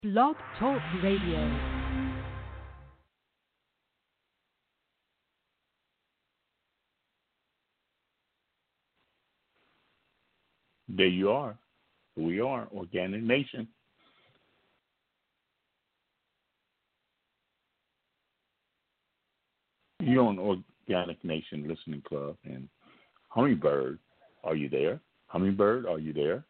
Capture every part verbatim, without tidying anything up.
Blog Talk Radio. There you are. We are Organic Nation. You're on Organic Nation Listening Club. And Hummingbird, are you there? Hummingbird, are you there?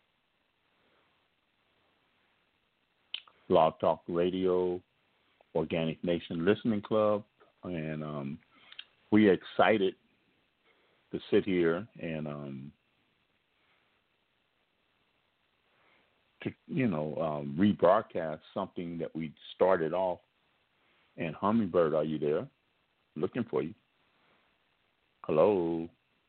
Blog Talk Radio, Organic Nation Listening Club. And um, we're excited to sit here and um, to, you know, um, rebroadcast something that we started off. And Hummingbird, are you there? Looking for you. Hello.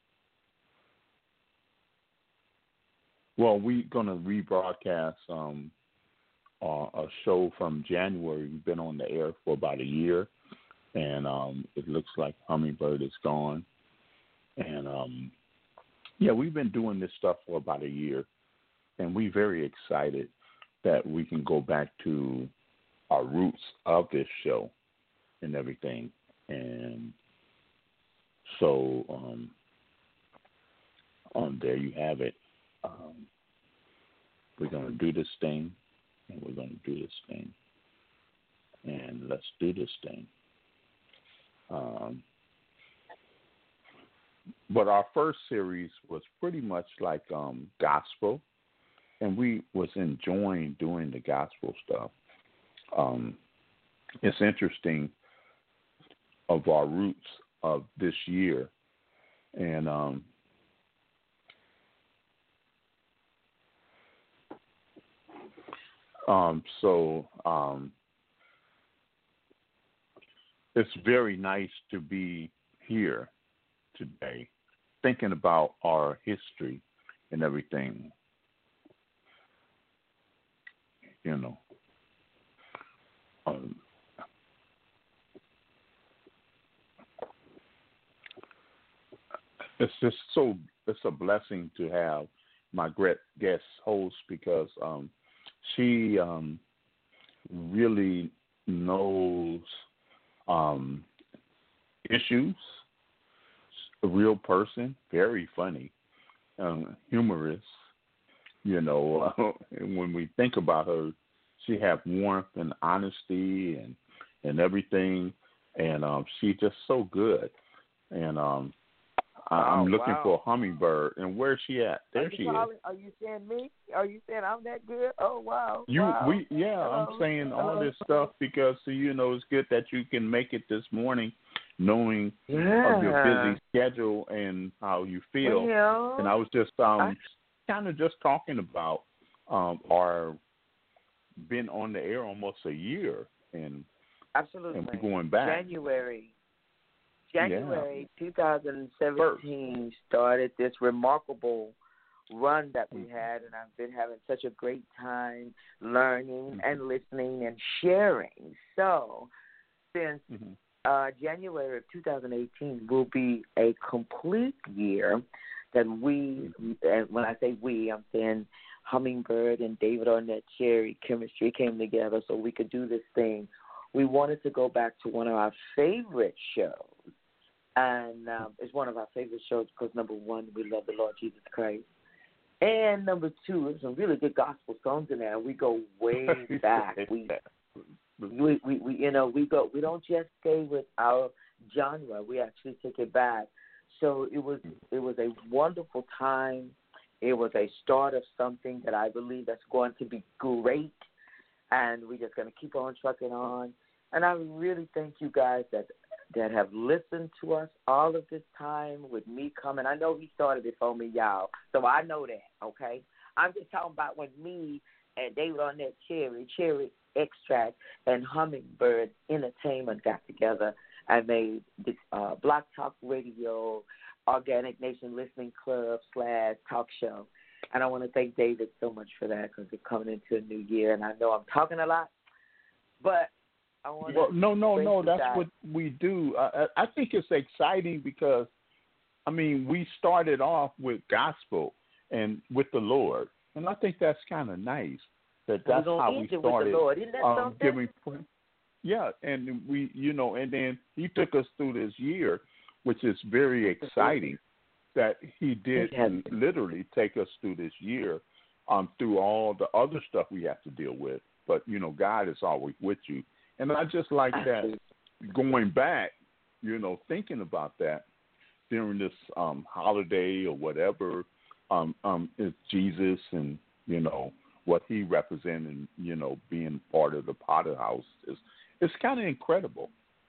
Well, we're going to rebroadcast um, uh, a show from January. We've been on the air for about a year, and um, it looks like Hummingbird is gone. And, um, yeah, we've been doing this stuff for about a year, and we're very excited that we can go back to our roots of this show and everything. And so um, um, there you have it. Um, we're going to do this thing, and we're going to do this thing. And let's do this thing. Um, but our first series was pretty much like um, gospel, and we was enjoying doing the gospel stuff. Um, it's interesting of our roots of this year. And um, um, so um, it's very nice to be here today, thinking about our history and everything, you know. Um, It's just so, it's a blessing to have my great guest host because um, she um, really knows um, issues, a real person, very funny, um, humorous, you know. Uh, and when we think about her, she has warmth and honesty and, and everything, and um, she's just so good. And um, I'm Oh, looking wow. for a Hummingbird. And where's she at? There are she you calling, is. Are you saying me? Are you saying I'm that good? Oh, wow. You, wow. we, yeah. Hello. I'm saying all Hello. this stuff because you know it's good that you can make it this morning, knowing Yeah. of your busy schedule and how you feel. Well, and I was just um I... kind of just talking about um our been on the air almost a year and absolutely and we're going back. January. January yeah. twenty seventeen First. started this remarkable run that we had, and I've been having such a great time learning and listening and sharing. So, since mm-hmm. uh, January of two thousand eighteen will be a complete year that we, and when I say we, I'm saying Hummingbird and David Arnett Cherry chemistry came together so we could do this thing. We wanted to go back to one of our favorite shows. And um, it's one of our favorite shows because, number one, we love the Lord Jesus Christ. And number two, there's some really good gospel songs in there. We go way back. we, we, we, we, you know, we go. We don't just stay with our genre. We actually take it back. So it was, it was a wonderful time. It was a start of something that I believe that's going to be great. And we're just going to keep on trucking on. And I really thank you guys that that have listened to us all of this time with me coming. I know he started before me, y'all, so I know that, okay? I'm just talking about when me and David Arnett Cherry, Cherry Extract, and Hummingbird Entertainment got together and made this uh, Block Talk Radio, Organic Nation Listening Club slash talk show. And I want to thank David so much for that because we're coming into a new year, and I know I'm talking a lot, but I want well, no, no, no. That's guys. what we do. I, I think it's exciting because, I mean, we started off with gospel and with the Lord, and I think that's kind of nice. that that's We're how gonna we end it started with the Lord. Isn't that um, something? giving. Yeah, and we, you know, and then he took us through this year, which is very exciting. That he did literally take us through this year, um, through all the other stuff we have to deal with. But you know, God is always with you, and I just like that. Going back, you know, thinking about that during this um, holiday or whatever, um, um, is Jesus and you know what he represented, you know, being part of the Potter House is it's kind of incredible.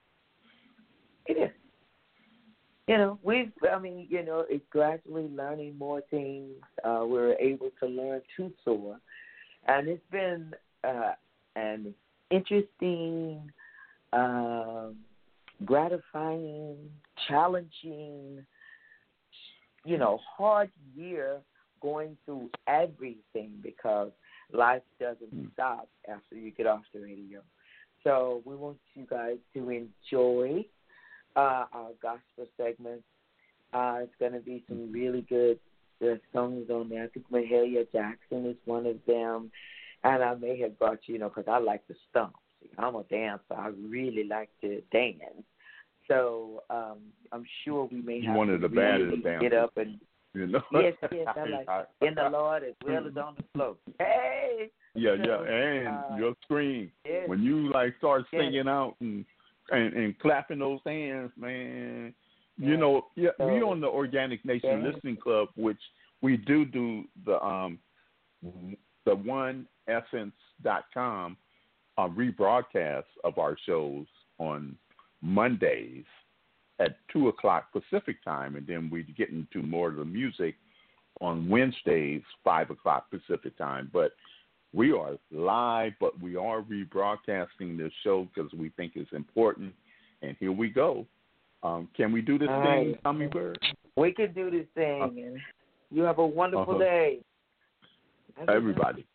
It is. You know, we've, I mean, you know, it's gradually learning more things. Uh, we're able to learn to soar. And it's been uh, an interesting, um, gratifying, challenging, you know, hard year going through everything because life doesn't stop after you get off the radio. So we want you guys to enjoy Uh, our gospel segment. Uh, it's going to be some really good uh, songs on there. I think Mahalia Jackson is one of them. And I may have brought you, you know, because I like to stomp. See, I'm a dancer. I really like to dance. So um, I'm sure we may you have wanted to the really baddest get up and, you know? yes, yes, I like it. In the Lord as well as on the floor. Hey! Yeah, so, yeah, and uh, your scream. Yes, when you, like, start singing yes. out and And, and clapping those hands, man. You Yeah. know, yeah, So, we on the Organic Nation yeah. Listening Club, which we do do the um the one essence dot com uh, rebroadcast of our shows on Mondays at two o'clock Pacific time, and then we get into more of the music on Wednesdays five o'clock Pacific time. But we are live, but we are rebroadcasting this show because we think it's important. And here we go. Um, can we do this All thing, right. Hummingbird? We can do this thing. Uh, and you have a wonderful uh-huh. day. Everybody.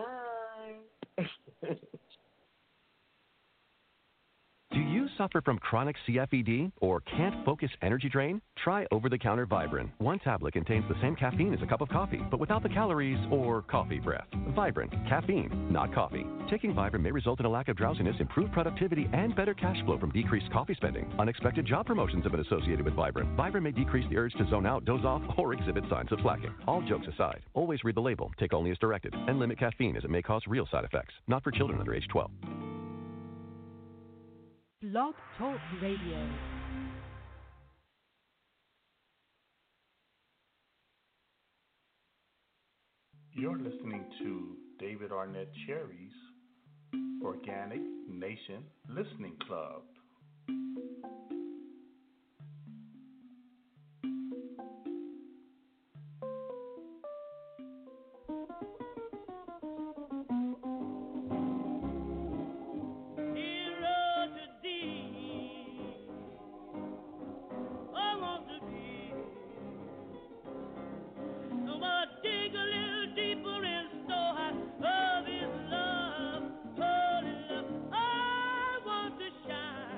Bye. Do you suffer from chronic C F E D or can't focus energy drain? Try over-the-counter Vibrant. One tablet contains the same caffeine as a cup of coffee, but without the calories or coffee breath. Vibrant. Caffeine, not coffee. Taking Vibrant may result in a lack of drowsiness, improved productivity, and better cash flow from decreased coffee spending. Unexpected job promotions have been associated with Vibrant. Vibrant may decrease the urge to zone out, doze off, or exhibit signs of slacking. All jokes aside, always read the label, take only as directed, and limit caffeine as it may cause real side effects. Not for children under age twelve. Blog Talk Radio. You're listening to David Arnett Cherry's Organic Nation Listening Club. Of his love, holy love, I want to shine.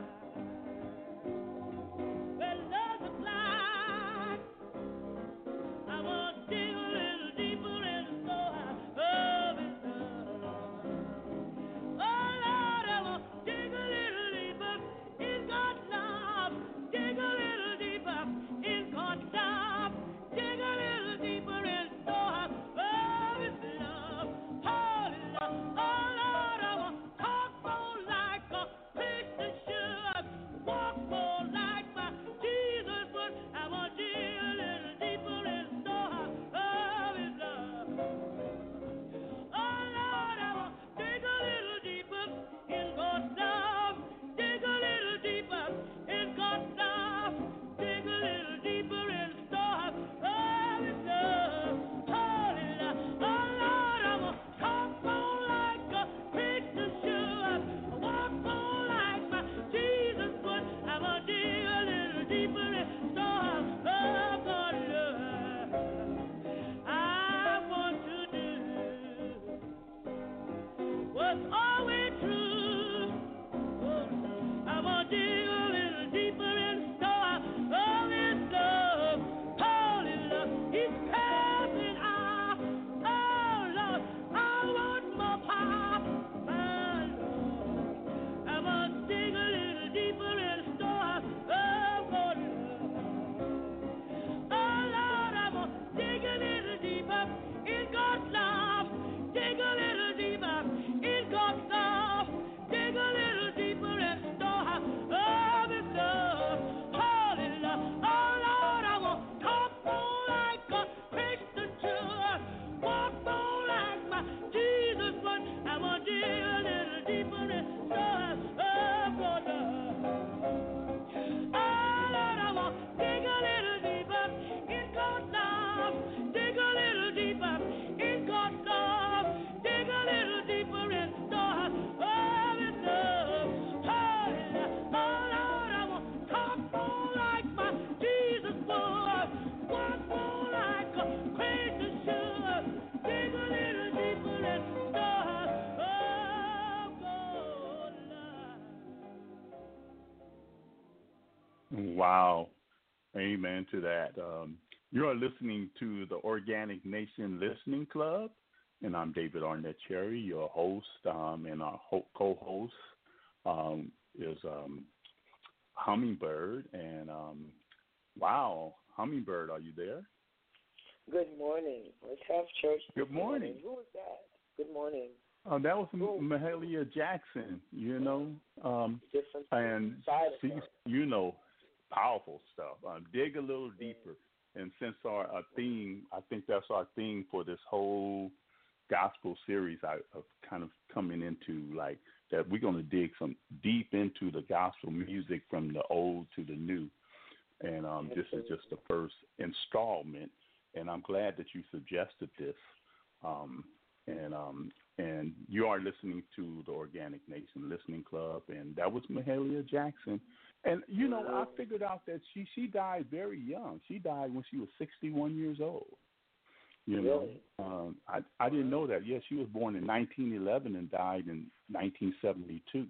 Wow. Amen to that. Um, you are listening to the Organic Nation Listening Club, and I'm David Arnett Cherry, your host, um, and our ho- co-host um, is um, Hummingbird. And um, wow, Hummingbird, are you there? Good morning. Let's have church. Good morning. Who was that? Good morning. Oh, that was Who? Mahalia Jackson, you know, um, Different and she's, you know, powerful stuff. Um, dig a little deeper. And since our, our theme, I think that's our theme for this whole gospel series, I, of kind of coming into like that we're going to dig some deep into the gospel music from the old to the new. And um, this is just the first installment. And I'm glad that you suggested this. Um, and um, and you are listening to the Organic Nation Listening Club, and that was Mahalia Jackson. And, you know, I figured out that she, she died very young. She died when she was sixty-one years old. You know, really? um, I, I didn't know that. Yes, she was born in nineteen eleven and died in nineteen seventy-two.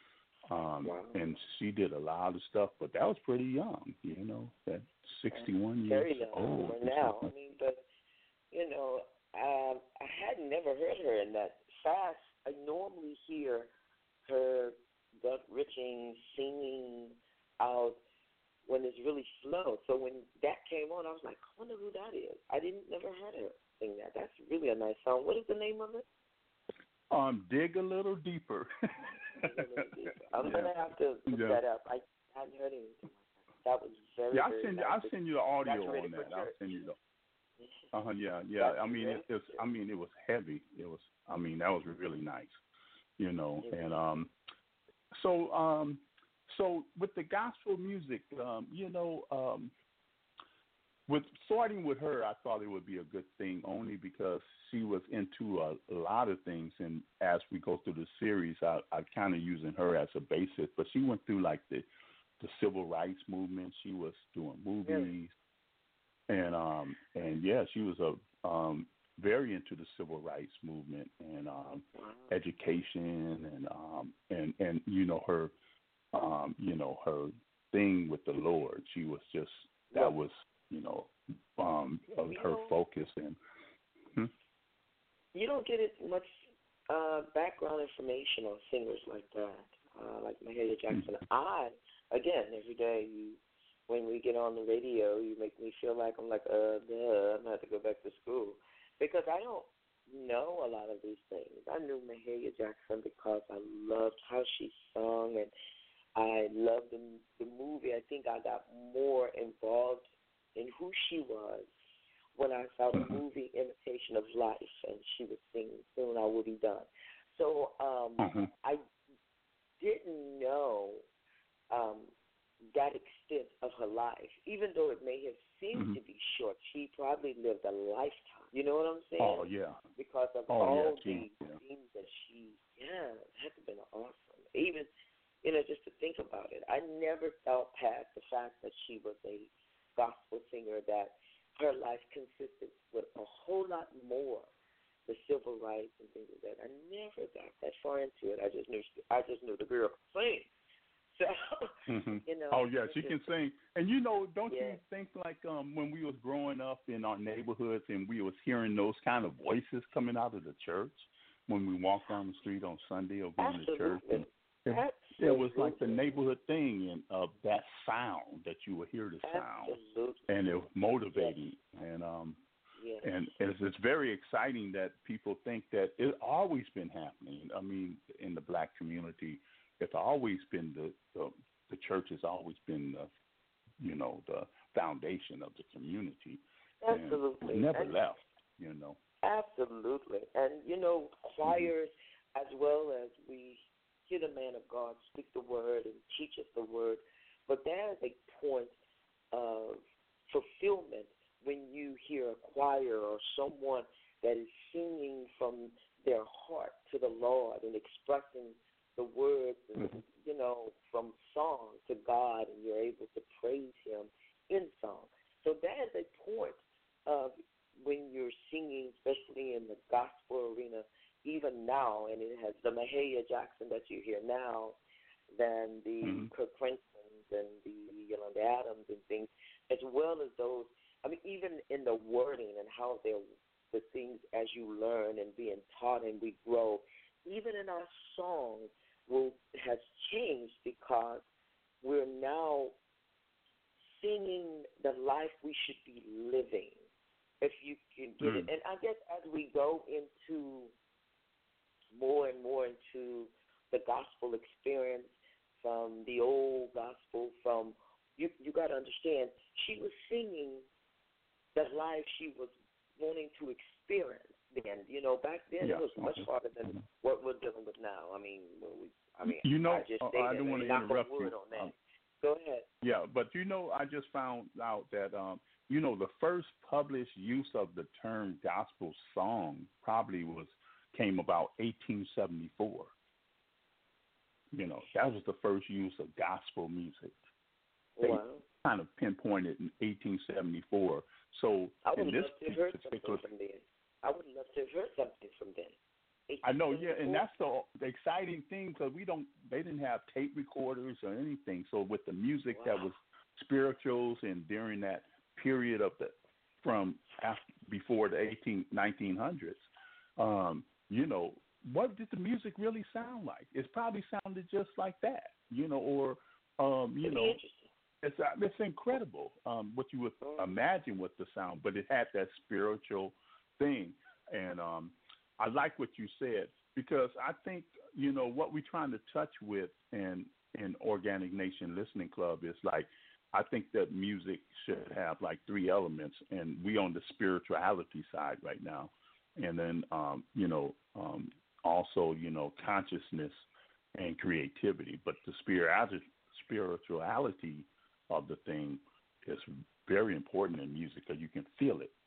Um, wow. And she did a lot of stuff, but that was pretty young, you know, at sixty-one very years young old. for now. I mean, but, you know, um, I had never heard her in that fast. I normally hear her gut wrenching singing out when it's really slow. So when that came on, I was like, I wonder who that is. I didn't never heard her sing that. That's really a nice song. What is the name of it? Um, dig a little deeper. Dig a little deeper. I'm yeah. gonna have to look yeah. that up. I hadn't heard anything like that. That was very. Yeah, I'll very send you. nice. I'll send you the audio on that. I'll send you the. Uh huh. Yeah, yeah. I mean, it, it's. I mean, it was heavy. It was. I mean, that was really nice. You know, and um, so um, so with the gospel music, um, you know, um, with starting with her, I thought it would be a good thing only because she was into a, a lot of things, and as we go through the series, I, I'm kind of using her as a basis. But she went through like the the civil rights movement. She was doing movies. And um and yeah, she was a um very into the civil rights movement and um education and um and and you know her um you know her thing with the Lord. She was just that was you know um of her focus and hmm? you don't get it much uh background information on singers like that, uh like Mahalia Jackson. Mm-hmm. I again every day you. When we get on the radio, you make me feel like I'm like, uh, duh, I'm going to have to go back to school. Because I don't know a lot of these things. I knew Mahalia Jackson because I loved how she sung, and I loved the, the movie. I think I got more involved in who she was when I saw the movie Imitation of Life, and she was singing Soon I Will Be Done. So um, mm-hmm. I didn't know um, that extent of her life, even though it may have seemed mm-hmm. to be short. She probably lived a lifetime. You know what I'm saying? Oh yeah. Because of oh, all yeah, the yeah. things that she, yeah, it had to have been awesome. Even, you know, just to think about it, I never thought past the fact that she was a gospel singer, that her life consisted with a whole lot more, the civil rights and things like that. I never got that far into it. I just knew, I just knew the girl could sing. So, mm-hmm. you know, oh yeah, she can sing. And you know, don't yeah. you think like um when we was growing up in our neighborhoods and we was hearing those kind of voices coming out of the church when we walked down the street on Sunday or going Absolutely. to church, and it, it was like the neighborhood thing and of uh, that sound that you would hear the sound, Absolutely. and it was motivating yes. and um yes. and it's, it's very exciting that people think that it's always been happening. I mean, in the black community. It's always been the, the the church has always been the you know the foundation of the community. Absolutely, and never and left. You know. Absolutely, and you know choirs mm-hmm. as well as we hear the man of God speak the word and teach us the word, but there is a point of fulfillment when you hear a choir or someone that is singing from their heart to the Lord and expressing the words, and, mm-hmm. you know, from song to God, and you're able to praise Him in song. So that is a point of when you're singing, especially in the gospel arena, even now, and it has the Mahalia Jackson that you hear now, than the mm-hmm. Kirk Franklin and the Yolanda Adams and things, as well as those. I mean, even in the wording and how they're the things as you learn and being taught and we grow, even in our songs, will has changed because we're now singing the life we should be living. If you can get mm. it, and I guess as we go into more and more into the gospel experience from the old gospel, from you, you got to understand, she was singing the life she was wanting to experience then. You know, back then yeah. it was much harder than what we're dealing with now. I mean, we, I mean, you know, I just uh, I don't want to interrupt you. On that. Um, Go ahead. Yeah, but you know, I just found out that um, you know, the first published use of the term gospel song probably was came about eighteen seventy-four. You know, that was the first use of gospel music. They wow. kind of pinpointed in eighteen seventy-four. So I would in love this to have heard particular, something from then. I would love to have heard something from then. I know, yeah, and that's the, the exciting thing because we don't, they didn't have tape recorders or anything. So with the music wow. that was spirituals and during that period of the, from after, before the eighteen, nineteen hundreds, um, you know, what did the music really sound like? It probably sounded just like that, you know, or, um, you know, it's it's incredible um, what you would imagine with the sound, but it had that spiritual thing. And um, I like what you said because I think, you know, what we're trying to touch with in, in Organic Nation Listening Club is like, I think that music should have like three elements, and we on the spirituality side right now. And then, um, you know, um, also, you know, consciousness and creativity. But the spirituality, spirituality of the thing is very important in music because you can feel it.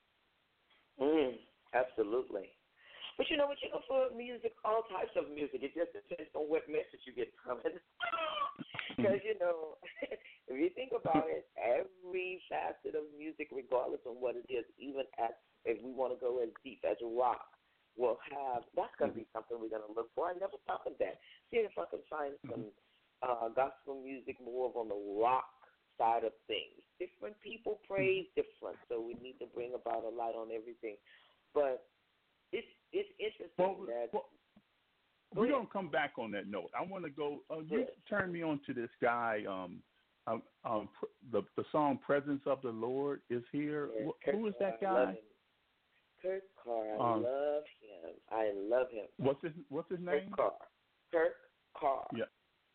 Mm, absolutely. But you know what, you know, for music, all types of music, it just depends on what message you get from it. Because, you know, if you think about it, every facet of music, regardless of what it is, even as if we want to go as deep as rock, will have, that's going to be something we're going to look for. I never thought of that. See if I can find some uh, gospel music more on the rock side of things. Different people praise different, so we need to bring about a light on everything. But it's it's interesting well, that well, we're gonna come back on that note. I want to go. Uh, you yes. turn me on to this guy. Um, um, um, the the song "Presence of the Lord" is here. Yes, Who, who is that Carr, guy? Kurt Carr. I um, love him. I love him. What's his What's his name? Kurt Carr. Kurt Carr. Yeah.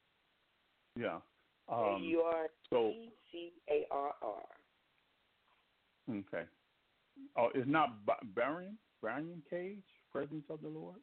Yeah. A U R T C A R R. Okay. Oh, it's not Brian Brian Cage, Presence of the Lord?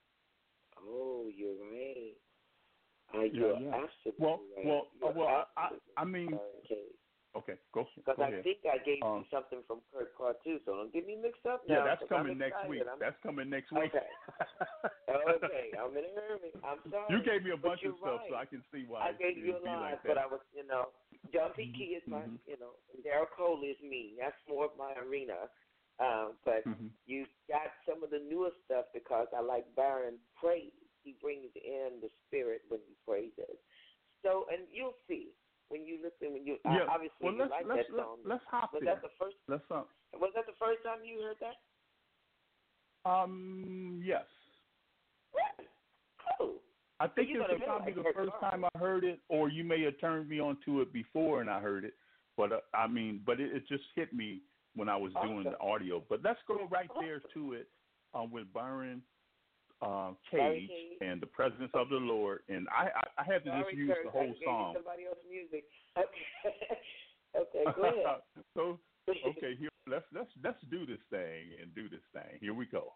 Oh, you're right. Uh, you're yeah, yeah. absolutely well, right. Well, you're well, I, I mean, Brian Cage. Okay, go. Because go I ahead. think I gave um, you something from Kurt Carr too, so don't get me mixed up now. Yeah, that's coming next week. I'm... That's coming next week. Okay. okay, I'm in a hurry. I'm sorry. You gave me a bunch of right. stuff, so I can see why. I gave you a lot, like but I was, you know, John P. Key is my, mm-hmm. you know, and Daryl Cole is me. That's more of my arena. Um, but mm-hmm. you got some of the newer stuff because I like Baron praise. He brings in the spirit when he praises. So, and you'll see. When you listen, when you yeah. uh, obviously well, you like let's, that song. Let's hop was there. that the first? Let's uh, Was that the first time you heard that? Um. Yes. Really? Cool. I think so this is probably like the first song. time I heard it, or you may have turned me on to it before and I heard it. But uh, I mean, but it, it just hit me when I was doing awesome. the audio. But let's go right awesome. there to it um, with Byron uh, Cage and the Presence of the Lord. And I, I, I had to Sorry, just use Kurt, the whole I song. Somebody else's music. Okay. okay, go ahead. so okay, here let's let's let's do this thing and do this thing. Here we go.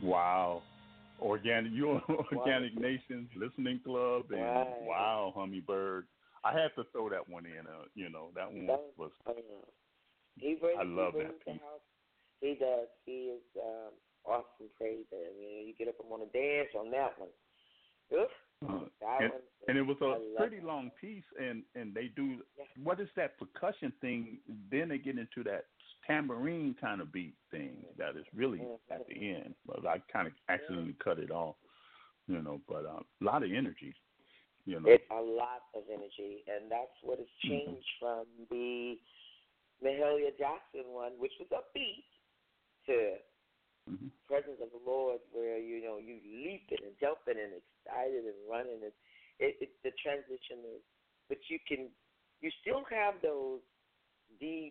Wow. Organic, you on Organic Nation Listening Club, and right. wow, Hummingbird. I had to throw that one in. Uh, you know, that one that, was. Uh, he brings, I love he brings that the piece. house. He does. He is um, awesome. Praise him. You know, you get up and want to dance on that one. Oof. Uh, that and, one. and it was a pretty that. long piece, and, and they do Yeah. what is that percussion thing? Then they get into that tambourine kind of beat thing that is really mm-hmm. at the end. But I kind of accidentally mm-hmm. cut it off, you know. But uh, a lot of energy, you know. It's a lot of energy, and that's what has changed mm-hmm. from the Mahalia Jackson one, which was upbeat, to mm-hmm. presence of the Lord, where you know you leaping and jumping and excited and running, and it, it the transition is. But you can, you still have those deep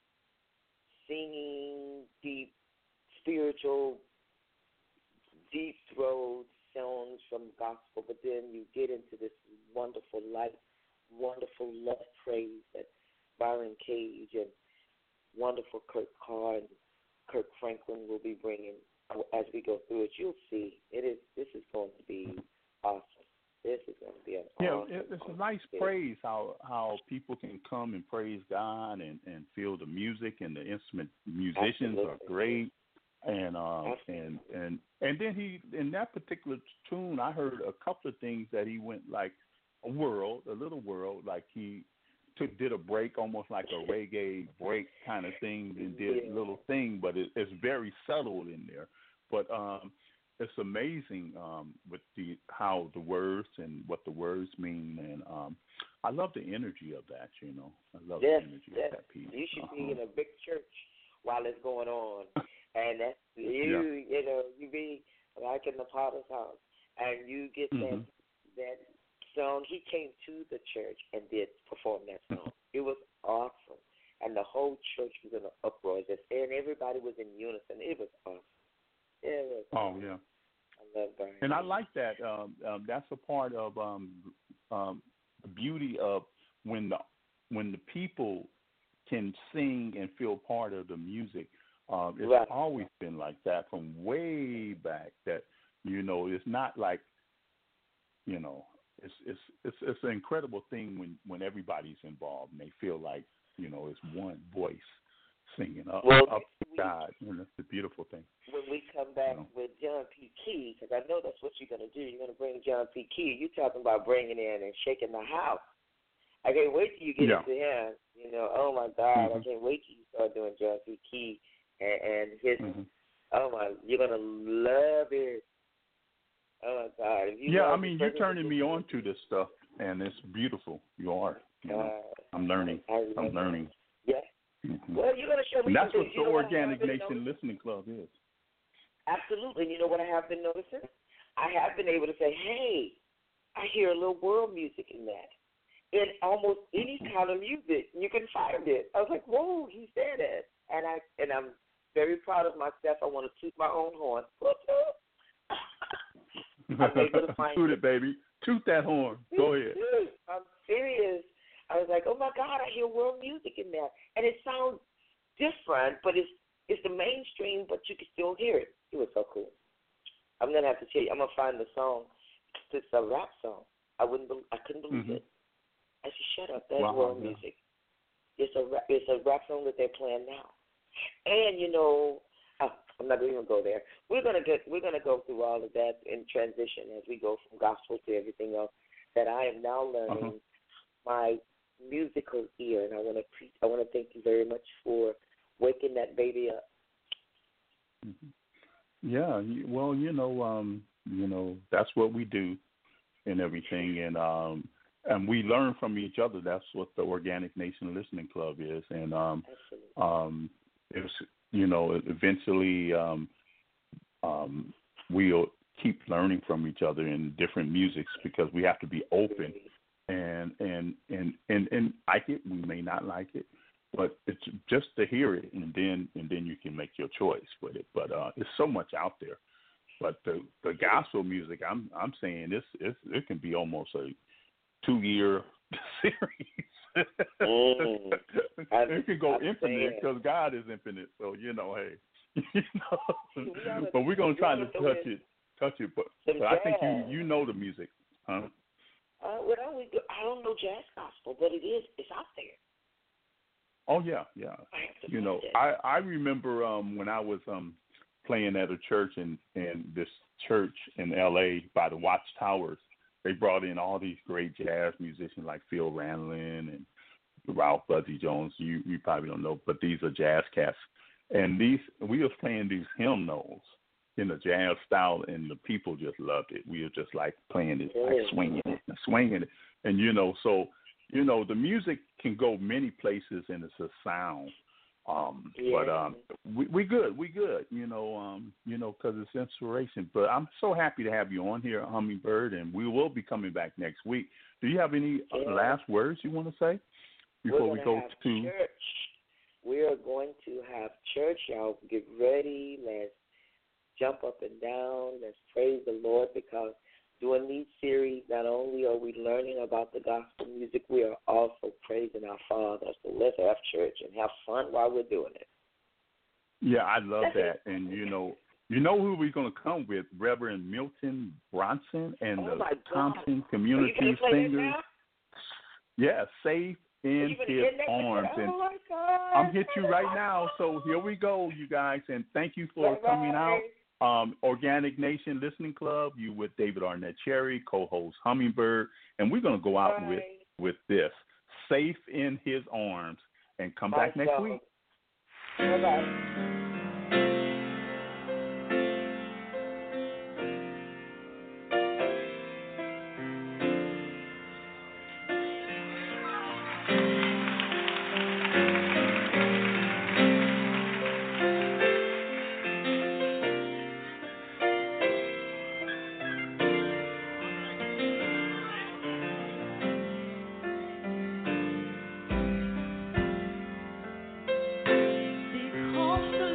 singing, deep spiritual, deep throat songs from gospel, but then you get into this wonderful light, wonderful love praise that Byron Cage and wonderful Kurt Carr and Kirk Franklin will be bringing as we go through it. You'll see it is. This is going to be awesome. This is going to be an yeah. awesome. It, it's a nice praise how how people can come and praise God and, and feel the music, and the instrument musicians Absolutely. are great. And um and and and then he in that particular tune, I heard a couple of things that he went like a world, a little world, like he took did a break, almost like a reggae break kind of thing, and did yeah. a little thing, but it, it's very subtle in there. But um, it's amazing um, with the how the words and what the words mean, and um, I love the energy of that. You know, I love yes, the energy yes. of that piece. You should uh-huh. be in a big church while it's going on. And that's you, yeah. you know, you be like in the Potter's house, and you get mm-hmm. that that song. He came to the church and did perform that song. It was awesome, and the whole church was in an uproar, just and everybody was in unison. It was awesome. It was oh awesome. yeah, I love Brian. and I like that. Um, um, that's a part of um, um, the beauty of when the when the people can sing and feel part of the music. Um, it's right. always been like that from way back. That you know, it's not like you know, it's it's it's it's an incredible thing when, when everybody's involved and they feel like you know it's one voice singing up well, up God. You know, it's a beautiful thing. When we come back you know. with John P. Key, because I know that's what you're going to do. You're going to bring John P. Key. You're talking about bringing in and shaking the house. I can't wait till you get yeah. into him. You know, oh my God, mm-hmm. I can't wait till you start doing John P. Key. And, and his, mm-hmm. oh my, you're gonna love it. Oh my God! If you yeah, I mean, you're turning me on to this stuff, and it's beautiful. You are. You know, uh, I'm learning. I, I I'm learning. Yeah. Mm-hmm. Well, you're gonna show me. And that's what things. the you know Organic what Nation Listening Club is. Absolutely. And you know what I have been noticing? I have been able to say, hey, I hear a little world music in that. In almost any kind of music, you can find it. I was like, whoa, he said it, and I and I'm very proud of myself. I want to toot my own horn. I'm able to find Toot it, it, baby. Toot that horn. Go ahead. I'm serious. I was like, oh my God, I hear world music in there, and it sounds different, but it's it's the mainstream, but you can still hear it. It was so cool. I'm gonna have to tell you. I'm gonna find the song. It's a rap song. I wouldn't. Be, I couldn't believe mm-hmm. it. I said, shut up. That's wow, world yeah. music. It's a rap, it's a rap song that they're playing now. And you know, oh, I'm not even gonna go there. We're gonna get. We're gonna go through all of that in transition as we go from gospel to everything else. That I am now learning uh-huh. my musical ear, and I want to. Pre- I want to thank you very much for waking that baby up. Mm-hmm. Yeah. Well, you know, um, you know, that's what we do, and everything, and um. And we learn from each other. That's what the Organic Nation Listening Club is. And, um, um, it's, you know, eventually um, um, we'll keep learning from each other in different musics because we have to be open. And, and, and, and, and like it, we may not like it, but it's just to hear it, and then and then you can make your choice with it. But uh, there's so much out there. But the, the gospel music, I'm I'm saying this, it's, it can be almost a two-year series Mm. It can go I'm infinite because God is infinite. So you know, hey, you know. But we're gonna try to touch it, touch it. But, but I think you you know the music, huh? Uh, well, I, don't, I don't know jazz gospel, but it is it's out there. Oh yeah, yeah. You know, I I remember um when I was um playing at a church in in this church in L A by the Watchtowers. They brought in all these great jazz musicians like Phil Randlin and Ralph Buzzy Jones. You you probably don't know, but these are jazz cats. And these we was playing these hymnals in a jazz style, and the people just loved it. We were just like playing it, like swinging it and swinging it. And you know, so you know, the music can go many places, and it's a sound. Um, yeah. But um, we we good, we good. You know, um, you know, because it's inspiration. But I'm so happy to have you on here, Hummingbird, and we will be coming back next week. Do you have any yeah. uh, last words you want to say before we go to church? We are going to have church. Y'all get ready. Let's jump up and down. Let's praise the Lord, because during these series, not only are we learning about the gospel music, we are also praising our Father. So let's have church and have fun while we're doing it. Yeah, I love that. And, you know, you know who we're going to come with? Reverend Milton Bronson and oh the Thompson Community Singers. Yeah, Safe in His Arms. And oh my God. I'm hit you right now. So here we go, you guys. And thank you for Bye-bye. coming out. Um, Organic Nation Listening Club, you with David Arnett Cherry, co-host Hummingbird, and we're going to go out Bye. with, with this, Safe in His Arms, and come Bye, back next so. week. Bye-bye. Because the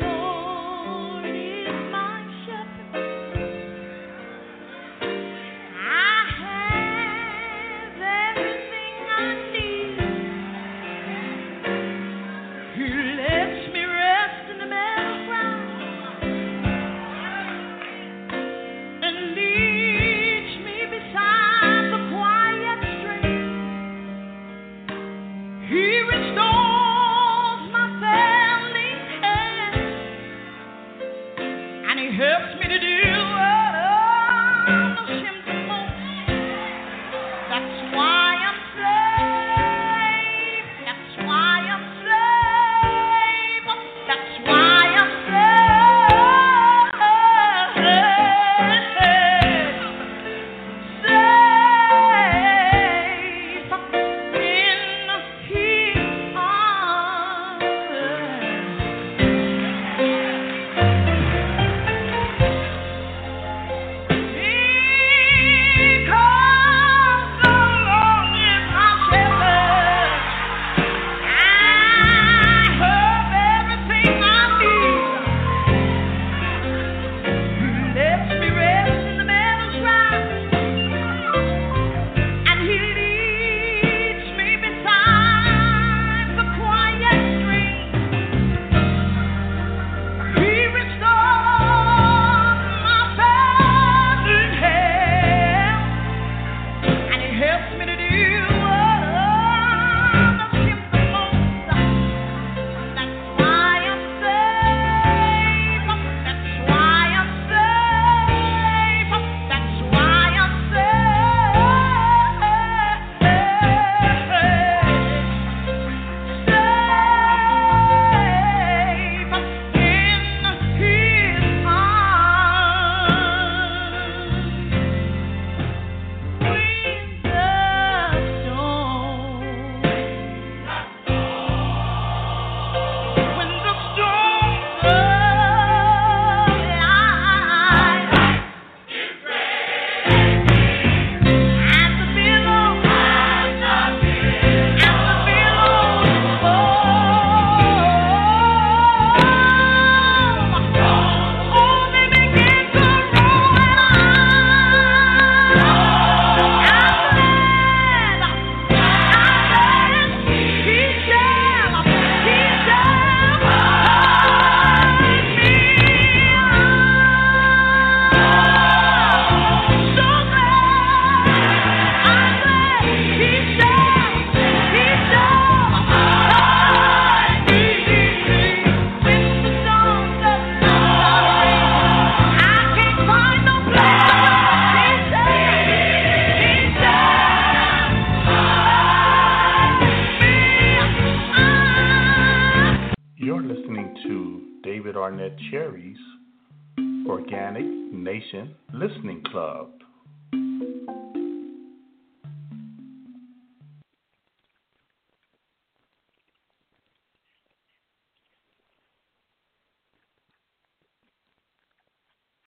You're listening to David Arnett Cherry's Organic Nation Listening Club.